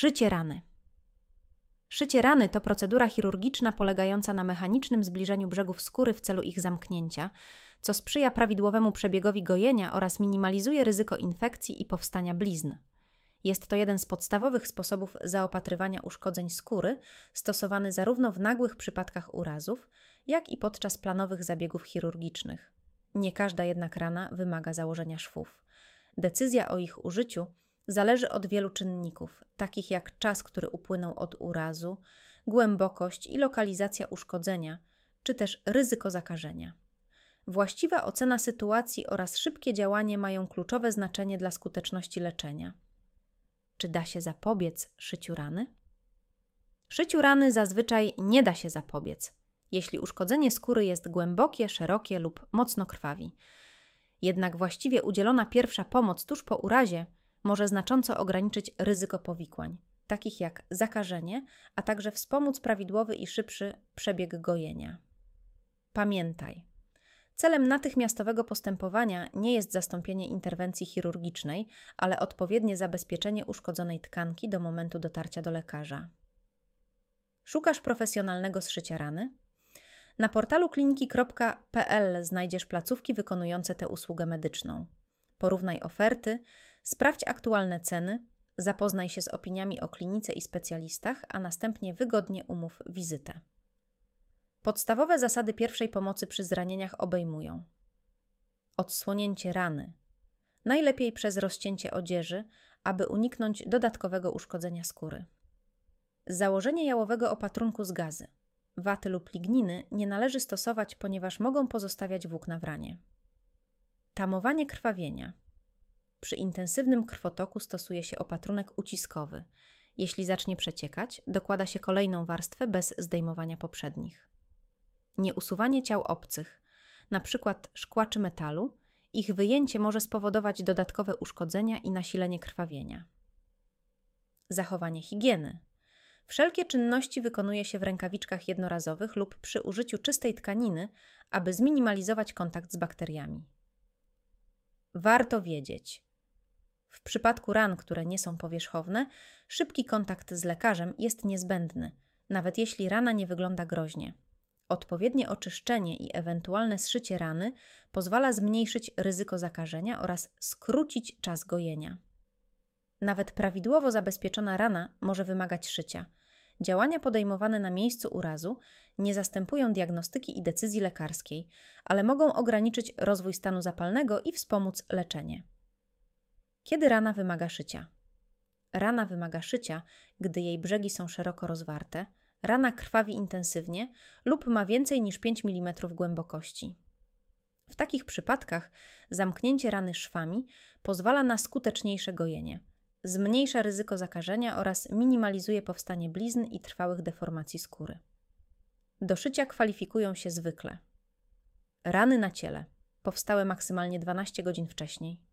Szycie rany. Szycie rany to procedura chirurgiczna polegająca na mechanicznym zbliżeniu brzegów skóry w celu ich zamknięcia, co sprzyja prawidłowemu przebiegowi gojenia oraz minimalizuje ryzyko infekcji i powstania blizn. Jest to jeden z podstawowych sposobów zaopatrywania uszkodzeń skóry, stosowany zarówno w nagłych przypadkach urazów, jak i podczas planowych zabiegów chirurgicznych. Nie każda jednak rana wymaga założenia szwów. Decyzja o ich użyciu zależy od wielu czynników, takich jak czas, który upłynął od urazu, głębokość i lokalizacja uszkodzenia, czy też ryzyko zakażenia. Właściwa ocena sytuacji oraz szybkie działanie mają kluczowe znaczenie dla skuteczności leczenia. Czy da się zapobiec szyciu rany? Szyciu rany zazwyczaj nie da się zapobiec, jeśli uszkodzenie skóry jest głębokie, szerokie lub mocno krwawi. Jednak właściwie udzielona pierwsza pomoc tuż po urazie może znacząco ograniczyć ryzyko powikłań, takich jak zakażenie, a także wspomóc prawidłowy i szybszy przebieg gojenia. Pamiętaj, celem natychmiastowego postępowania nie jest zastąpienie interwencji chirurgicznej, ale odpowiednie zabezpieczenie uszkodzonej tkanki do momentu dotarcia do lekarza. Szukasz profesjonalnego zszycia rany? Na portalu kliniki.pl znajdziesz placówki wykonujące tę usługę medyczną. Porównaj oferty, sprawdź aktualne ceny, zapoznaj się z opiniami o klinice i specjalistach, a następnie wygodnie umów wizytę. Podstawowe zasady pierwszej pomocy przy zranieniach obejmują: odsłonięcie rany, najlepiej przez rozcięcie odzieży, aby uniknąć dodatkowego uszkodzenia skóry. Założenie jałowego opatrunku z gazy. Waty lub ligniny nie należy stosować, ponieważ mogą pozostawiać włókna w ranie. Tamowanie krwawienia. Przy intensywnym krwotoku stosuje się opatrunek uciskowy. Jeśli zacznie przeciekać, dokłada się kolejną warstwę bez zdejmowania poprzednich. Nieusuwanie ciał obcych, np. szkła czy metalu, ich wyjęcie może spowodować dodatkowe uszkodzenia i nasilenie krwawienia. Zachowanie higieny. Wszelkie czynności wykonuje się w rękawiczkach jednorazowych lub przy użyciu czystej tkaniny, aby zminimalizować kontakt z bakteriami. Warto wiedzieć: w przypadku ran, które nie są powierzchowne, szybki kontakt z lekarzem jest niezbędny, nawet jeśli rana nie wygląda groźnie. Odpowiednie oczyszczenie i ewentualne zszycie rany pozwala zmniejszyć ryzyko zakażenia oraz skrócić czas gojenia. Nawet prawidłowo zabezpieczona rana może wymagać szycia. Działania podejmowane na miejscu urazu nie zastępują diagnostyki i decyzji lekarskiej, ale mogą ograniczyć rozwój stanu zapalnego i wspomóc leczenie. Kiedy rana wymaga szycia? Rana wymaga szycia, gdy jej brzegi są szeroko rozwarte, rana krwawi intensywnie lub ma więcej niż 5 mm głębokości. W takich przypadkach zamknięcie rany szwami pozwala na skuteczniejsze gojenie, zmniejsza ryzyko zakażenia oraz minimalizuje powstanie blizn i trwałych deformacji skóry. Do szycia kwalifikują się zwykle rany na ciele, powstałe maksymalnie 12 godzin wcześniej,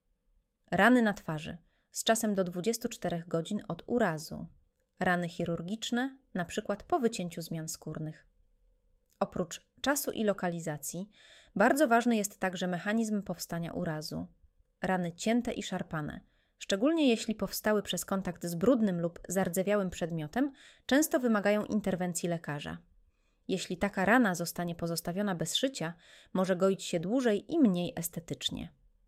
rany na twarzy, z czasem do 24 godzin od urazu, rany chirurgiczne, np. po wycięciu zmian skórnych. Oprócz czasu i lokalizacji, bardzo ważny jest także mechanizm powstania urazu. Rany cięte i szarpane, szczególnie jeśli powstały przez kontakt z brudnym lub zardzewiałym przedmiotem, często wymagają interwencji lekarza. Jeśli taka rana zostanie pozostawiona bez szycia, może goić się dłużej i mniej estetycznie.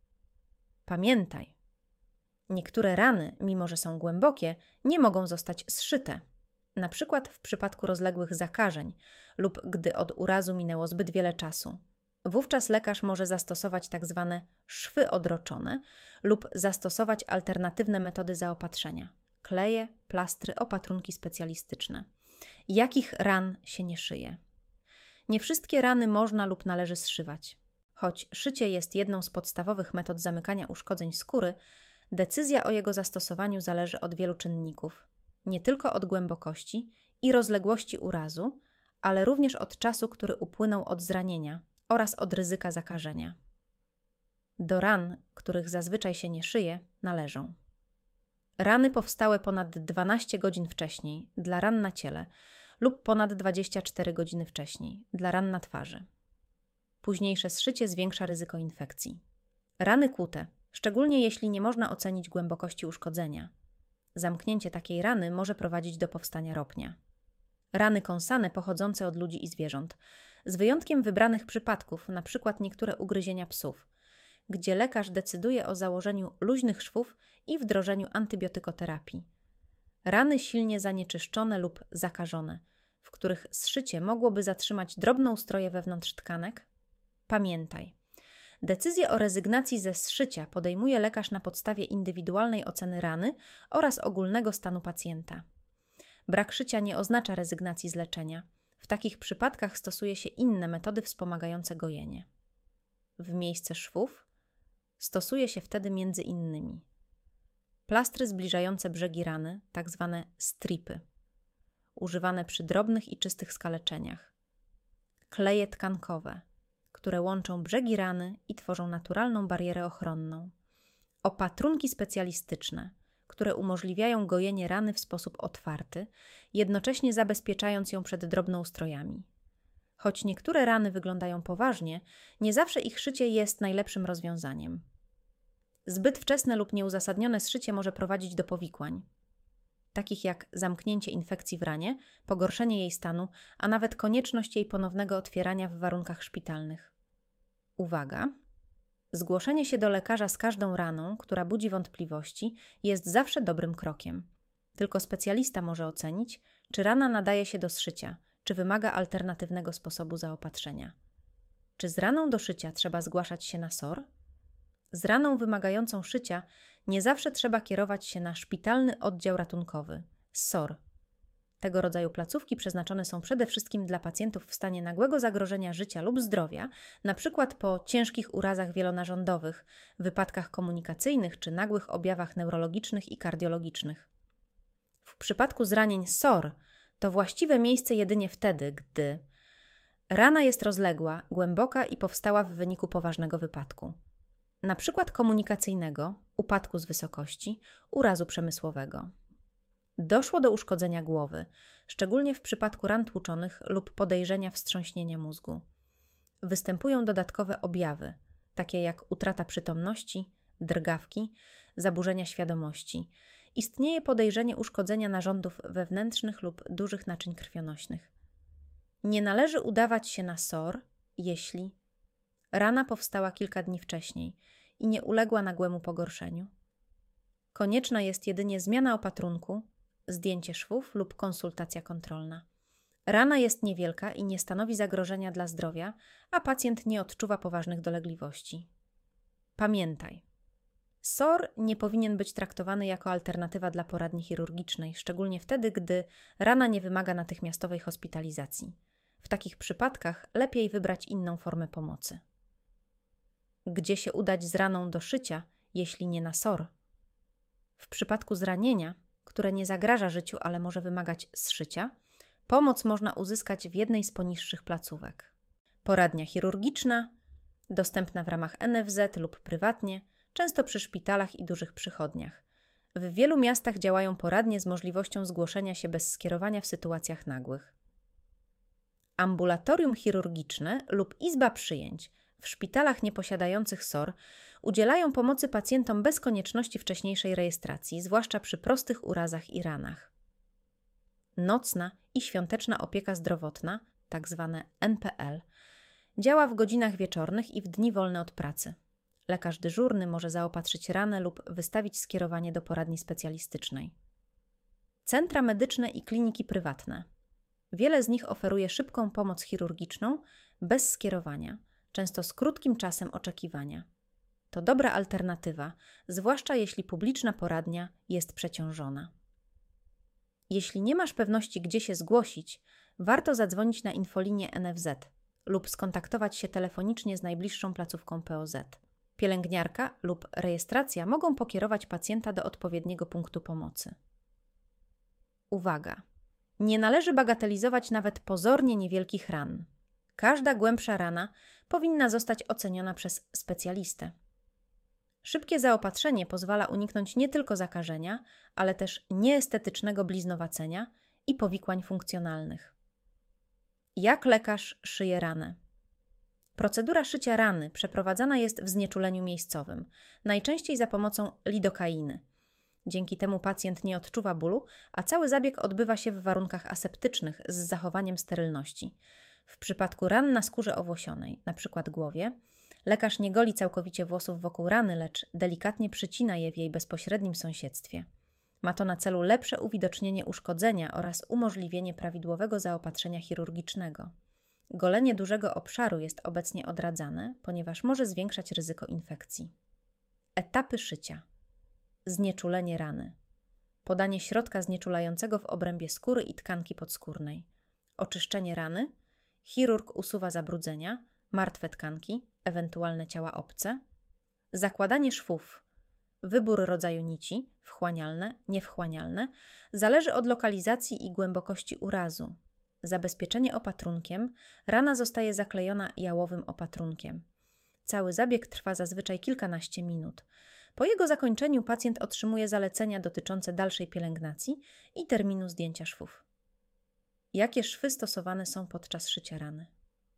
Pamiętaj, niektóre rany, mimo że są głębokie, nie mogą zostać zszyte, na przykład w przypadku rozległych zakażeń lub gdy od urazu minęło zbyt wiele czasu. Wówczas lekarz może zastosować tzw. szwy odroczone lub zastosować alternatywne metody zaopatrzenia: kleje, plastry, opatrunki specjalistyczne. Jakich ran się nie szyje? Nie wszystkie rany można lub należy zszywać. Choć szycie jest jedną z podstawowych metod zamykania uszkodzeń skóry, decyzja o jego zastosowaniu zależy od wielu czynników. Nie tylko od głębokości i rozległości urazu, ale również od czasu, który upłynął od zranienia oraz od ryzyka zakażenia. Do ran, których zazwyczaj się nie szyje, należą rany powstałe ponad 12 godzin wcześniej dla ran na ciele lub ponad 24 godziny wcześniej dla ran na twarzy. Późniejsze zszycie zwiększa ryzyko infekcji. Rany kłute, szczególnie jeśli nie można ocenić głębokości uszkodzenia. Zamknięcie takiej rany może prowadzić do powstania ropnia. Rany kąsane pochodzące od ludzi i zwierząt, z wyjątkiem wybranych przypadków, np. niektóre ugryzienia psów, gdzie lekarz decyduje o założeniu luźnych szwów i wdrożeniu antybiotykoterapii. Rany silnie zanieczyszczone lub zakażone, w których zszycie mogłoby zatrzymać drobnoustroje wewnątrz tkanek. Pamiętaj, decyzję o rezygnacji ze zszycia podejmuje lekarz na podstawie indywidualnej oceny rany oraz ogólnego stanu pacjenta. Brak szycia nie oznacza rezygnacji z leczenia. W takich przypadkach stosuje się inne metody wspomagające gojenie. W miejsce szwów stosuje się wtedy między innymi plastry zbliżające brzegi rany, tzw. stripy, używane przy drobnych i czystych skaleczeniach, kleje tkankowe, które łączą brzegi rany i tworzą naturalną barierę ochronną, opatrunki specjalistyczne, które umożliwiają gojenie rany w sposób otwarty, jednocześnie zabezpieczając ją przed drobnoustrojami. Choć niektóre rany wyglądają poważnie, nie zawsze ich szycie jest najlepszym rozwiązaniem. Zbyt wczesne lub nieuzasadnione zszycie może prowadzić do powikłań, takich jak zamknięcie infekcji w ranie, pogorszenie jej stanu, a nawet konieczność jej ponownego otwierania w warunkach szpitalnych. Uwaga! Zgłoszenie się do lekarza z każdą raną, która budzi wątpliwości, jest zawsze dobrym krokiem. Tylko specjalista może ocenić, czy rana nadaje się do zszycia, czy wymaga alternatywnego sposobu zaopatrzenia. Czy z raną do szycia trzeba zgłaszać się na SOR? Z raną wymagającą szycia nie zawsze trzeba kierować się na szpitalny oddział ratunkowy, SOR. Tego rodzaju placówki przeznaczone są przede wszystkim dla pacjentów w stanie nagłego zagrożenia życia lub zdrowia, np. po ciężkich urazach wielonarządowych, wypadkach komunikacyjnych czy nagłych objawach neurologicznych i kardiologicznych. W przypadku zranień SOR to właściwe miejsce jedynie wtedy, gdy rana jest rozległa, głęboka i powstała w wyniku poważnego wypadku, np. komunikacyjnego, upadku z wysokości, urazu przemysłowego. Doszło do uszkodzenia głowy, szczególnie w przypadku ran tłuczonych lub podejrzenia wstrząśnienia mózgu. Występują dodatkowe objawy, takie jak utrata przytomności, drgawki, zaburzenia świadomości. Istnieje podejrzenie uszkodzenia narządów wewnętrznych lub dużych naczyń krwionośnych. Nie należy udawać się na SOR, jeśli rana powstała kilka dni wcześniej i nie uległa nagłemu pogorszeniu. Konieczna jest jedynie zmiana opatrunku, zdjęcie szwów lub konsultacja kontrolna. Rana jest niewielka i nie stanowi zagrożenia dla zdrowia, a pacjent nie odczuwa poważnych dolegliwości. Pamiętaj, SOR nie powinien być traktowany jako alternatywa dla poradni chirurgicznej, szczególnie wtedy, gdy rana nie wymaga natychmiastowej hospitalizacji. W takich przypadkach lepiej wybrać inną formę pomocy. Gdzie się udać z raną do szycia, jeśli nie na SOR? W przypadku zranienia, które nie zagraża życiu, ale może wymagać zszycia, pomoc można uzyskać w jednej z poniższych placówek. Poradnia chirurgiczna, dostępna w ramach NFZ lub prywatnie, często przy szpitalach i dużych przychodniach. W wielu miastach działają poradnie z możliwością zgłoszenia się bez skierowania w sytuacjach nagłych. Ambulatorium chirurgiczne lub izba przyjęć w szpitalach nieposiadających SOR udzielają pomocy pacjentom bez konieczności wcześniejszej rejestracji, zwłaszcza przy prostych urazach i ranach. Nocna i świąteczna opieka zdrowotna, tzw. NPL, działa w godzinach wieczornych i w dni wolne od pracy. Lekarz dyżurny może zaopatrzyć ranę lub wystawić skierowanie do poradni specjalistycznej. Centra medyczne i kliniki prywatne. Wiele z nich oferuje szybką pomoc chirurgiczną bez skierowania, często z krótkim czasem oczekiwania. To dobra alternatywa, zwłaszcza jeśli publiczna poradnia jest przeciążona. Jeśli nie masz pewności, gdzie się zgłosić, warto zadzwonić na infolinię NFZ lub skontaktować się telefonicznie z najbliższą placówką POZ. Pielęgniarka lub rejestracja mogą pokierować pacjenta do odpowiedniego punktu pomocy. Uwaga! Nie należy bagatelizować nawet pozornie niewielkich ran. Każda głębsza rana powinna zostać oceniona przez specjalistę. Szybkie zaopatrzenie pozwala uniknąć nie tylko zakażenia, ale też nieestetycznego bliznowacenia i powikłań funkcjonalnych. Jak lekarz szyje ranę? Procedura szycia rany przeprowadzana jest w znieczuleniu miejscowym, najczęściej za pomocą lidokainy. Dzięki temu pacjent nie odczuwa bólu, a cały zabieg odbywa się w warunkach aseptycznych z zachowaniem sterylności. W przypadku ran na skórze owłosionej, np. głowie, lekarz nie goli całkowicie włosów wokół rany, lecz delikatnie przycina je w jej bezpośrednim sąsiedztwie. Ma to na celu lepsze uwidocznienie uszkodzenia oraz umożliwienie prawidłowego zaopatrzenia chirurgicznego. Golenie dużego obszaru jest obecnie odradzane, ponieważ może zwiększać ryzyko infekcji. Etapy szycia. Znieczulenie rany. Podanie środka znieczulającego w obrębie skóry i tkanki podskórnej. Oczyszczenie rany. Chirurg usuwa zabrudzenia, martwe tkanki, ewentualne ciała obce. Zakładanie szwów. Wybór rodzaju nici, wchłanialne, niewchłanialne, zależy od lokalizacji i głębokości urazu. Zabezpieczenie opatrunkiem. Rana zostaje zaklejona jałowym opatrunkiem. Cały zabieg trwa zazwyczaj kilkanaście minut. Po jego zakończeniu pacjent otrzymuje zalecenia dotyczące dalszej pielęgnacji i terminu zdjęcia szwów. Jakie szwy stosowane są podczas szycia rany?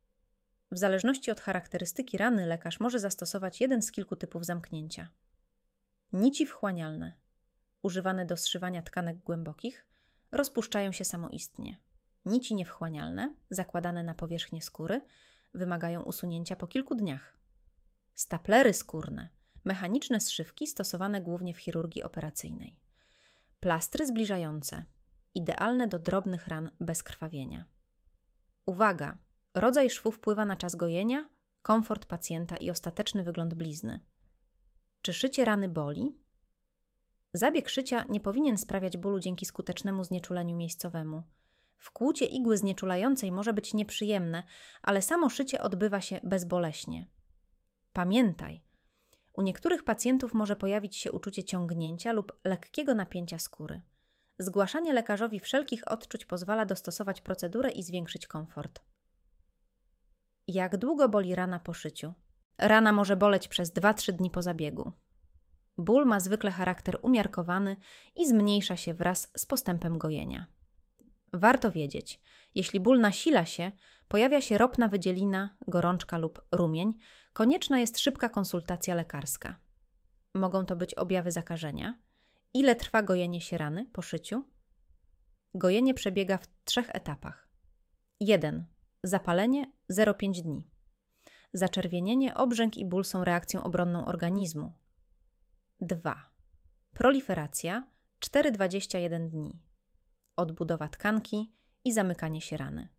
W zależności od charakterystyki rany lekarz może zastosować jeden z kilku typów zamknięcia. Nici wchłanialne, używane do zszywania tkanek głębokich, rozpuszczają się samoistnie. Nici niewchłanialne, zakładane na powierzchnię skóry, wymagają usunięcia po kilku dniach. Staplery skórne, mechaniczne zszywki stosowane głównie w chirurgii operacyjnej. Plastry zbliżające, idealne do drobnych ran bez krwawienia. Uwaga! Rodzaj szwu wpływa na czas gojenia, komfort pacjenta i ostateczny wygląd blizny. Czy szycie rany boli? Zabieg szycia nie powinien sprawiać bólu dzięki skutecznemu znieczuleniu miejscowemu. Wkłucie igły znieczulającej może być nieprzyjemne, ale samo szycie odbywa się bezboleśnie. Pamiętaj, u niektórych pacjentów może pojawić się uczucie ciągnięcia lub lekkiego napięcia skóry. Zgłaszanie lekarzowi wszelkich odczuć pozwala dostosować procedurę i zwiększyć komfort. Jak długo boli rana po szyciu? Rana może boleć przez 2-3 dni po zabiegu. Ból ma zwykle charakter umiarkowany i zmniejsza się wraz z postępem gojenia. Warto wiedzieć, jeśli ból nasila się, pojawia się ropna wydzielina, gorączka lub rumień, konieczna jest szybka konsultacja lekarska. Mogą to być objawy zakażenia. Ile trwa gojenie się rany po szyciu? Gojenie przebiega w 3 etapach. 1. Zapalenie 0,5 dni. Zaczerwienienie, obrzęk i ból są reakcją obronną organizmu. 2. Proliferacja 4-21 dni. Odbudowa tkanki i zamykanie się rany.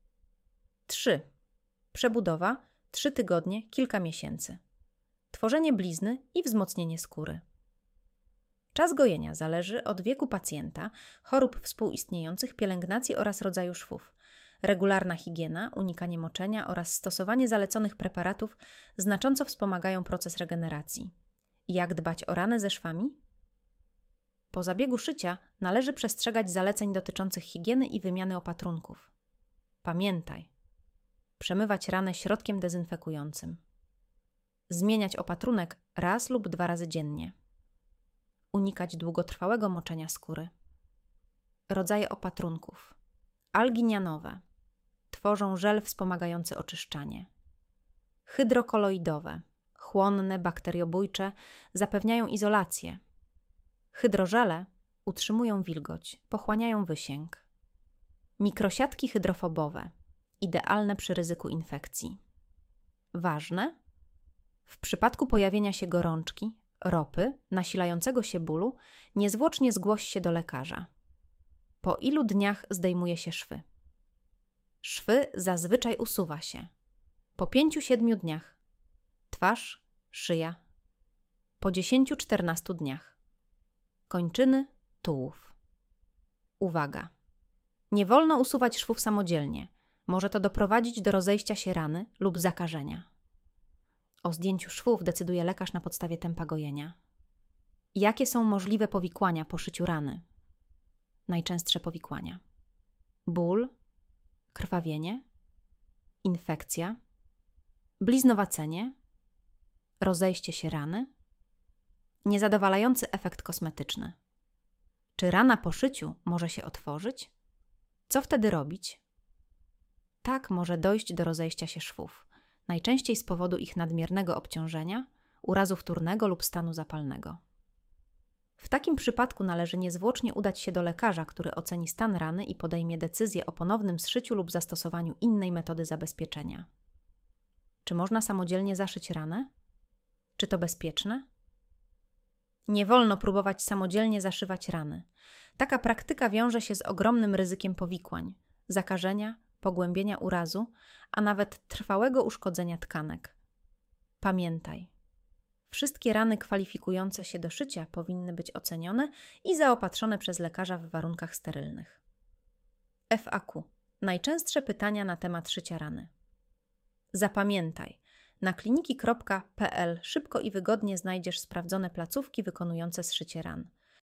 3. Przebudowa 3 tygodnie, kilka miesięcy. Tworzenie blizny i wzmocnienie skóry. Czas gojenia zależy od wieku pacjenta, chorób współistniejących, pielęgnacji oraz rodzaju szwów. Regularna higiena, unikanie moczenia oraz stosowanie zaleconych preparatów znacząco wspomagają proces regeneracji. Jak dbać o ranę ze szwami? Po zabiegu szycia należy przestrzegać zaleceń dotyczących higieny i wymiany opatrunków. Pamiętaj, przemywać ranę środkiem dezynfekującym. Zmieniać opatrunek raz lub 2 razy dziennie. Unikać długotrwałego moczenia skóry. Rodzaje opatrunków. Alginianowe. Tworzą żel wspomagający oczyszczanie. Hydrokoloidowe. Chłonne, bakteriobójcze, zapewniają izolację. Hydrożele utrzymują wilgoć, pochłaniają wysięg. Mikrosiatki hydrofobowe. Idealne przy ryzyku infekcji. Ważne: w przypadku pojawienia się gorączki, ropy, nasilającego się bólu, niezwłocznie zgłoś się do lekarza. Po ilu dniach zdejmuje się szwy? Szwy zazwyczaj usuwa się. Po 5-7 dniach. Twarz, szyja. Po 10-14 dniach. Kończyny, tułów. Uwaga! Nie wolno usuwać szwów samodzielnie. Może to doprowadzić do rozejścia się rany lub zakażenia. O zdjęciu szwów decyduje lekarz na podstawie tempa gojenia. Jakie są możliwe powikłania po szyciu rany? Najczęstsze powikłania: ból, krwawienie, infekcja, bliznowacenie, rozejście się rany, niezadowalający efekt kosmetyczny. Czy rana po szyciu może się otworzyć? Co wtedy robić? Tak, może dojść do rozejścia się szwów, najczęściej z powodu ich nadmiernego obciążenia, urazu wtórnego lub stanu zapalnego. W takim przypadku należy niezwłocznie udać się do lekarza, który oceni stan rany i podejmie decyzję o ponownym zszyciu lub zastosowaniu innej metody zabezpieczenia. Czy można samodzielnie zaszyć ranę? Czy to bezpieczne? Nie wolno próbować samodzielnie zaszywać rany. Taka praktyka wiąże się z ogromnym ryzykiem powikłań, zakażenia, pogłębienia urazu, a nawet trwałego uszkodzenia tkanek. Pamiętaj, wszystkie rany kwalifikujące się do szycia powinny być ocenione i zaopatrzone przez lekarza w warunkach sterylnych. FAQ. Najczęstsze pytania na temat szycia rany. Zapamiętaj, na kliniki.pl szybko i wygodnie znajdziesz sprawdzone placówki wykonujące zszycie ran.